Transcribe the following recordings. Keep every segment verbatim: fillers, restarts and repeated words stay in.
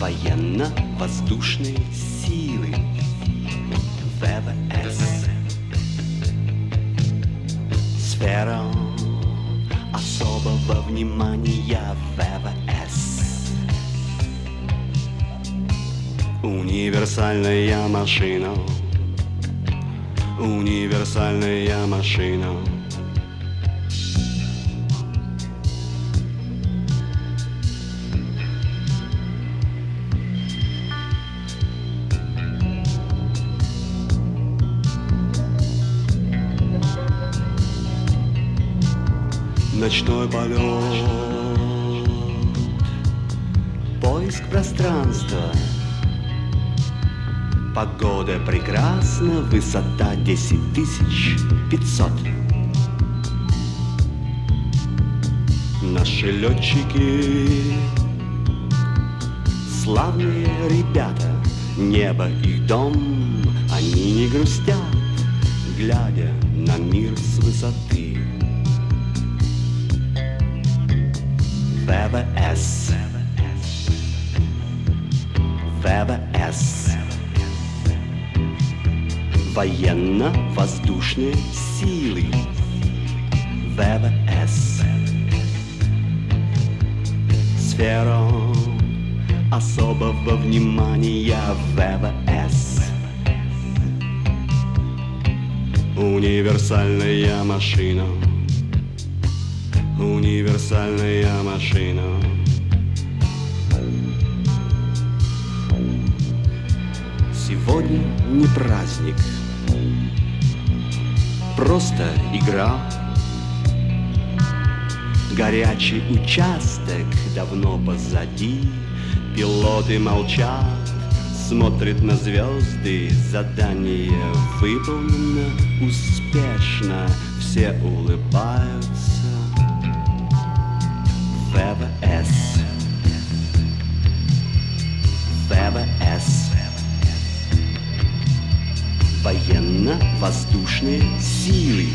Военно-воздушные силы ВВС. Сфера особого внимания ВВС. Универсальная машина. Универсальная машина. Ночной полет, поиск пространства. Погода прекрасна, высота десять тысяч пятьсот. Наши летчики славные ребята, небо их дом, они не грустят, глядя на мир с высоты. ВВС. ВВС. Военно-воздушные силы ВВС. Сфера особого внимания ВВС. Универсальная машина. Универсальная машина. Сегодня не праздник, просто игра. Горячий участок давно позади. Пилоты молчат, смотрят на звезды. Задание выполнено успешно, все улыбаются. ВВС. ВВС. Военно-воздушные силы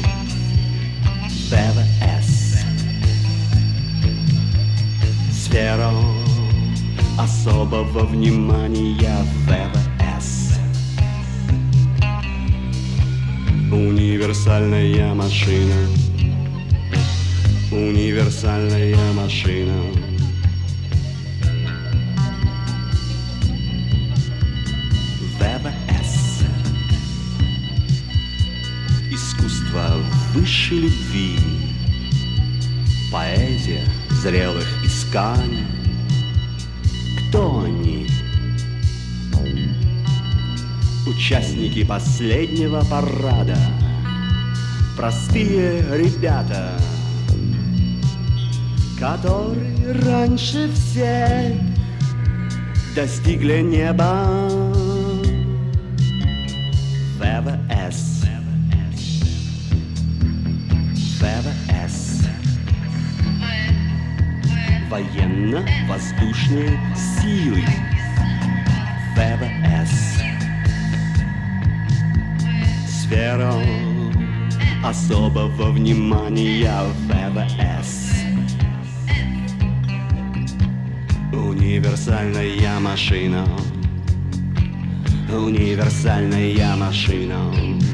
ВВС. Сфера особого внимания ВВС. Универсальная машина. Универсальная машина. ВВС. Искусство высшей любви. Поэзия зрелых исканий. Кто они? Участники последнего парада. Простые ребята, которые раньше всех достигли неба. ВВС. ВВС. Военно-воздушные силы ВВС. Сфера особого внимания ВВС. Универсальная машина. Универсальная машина.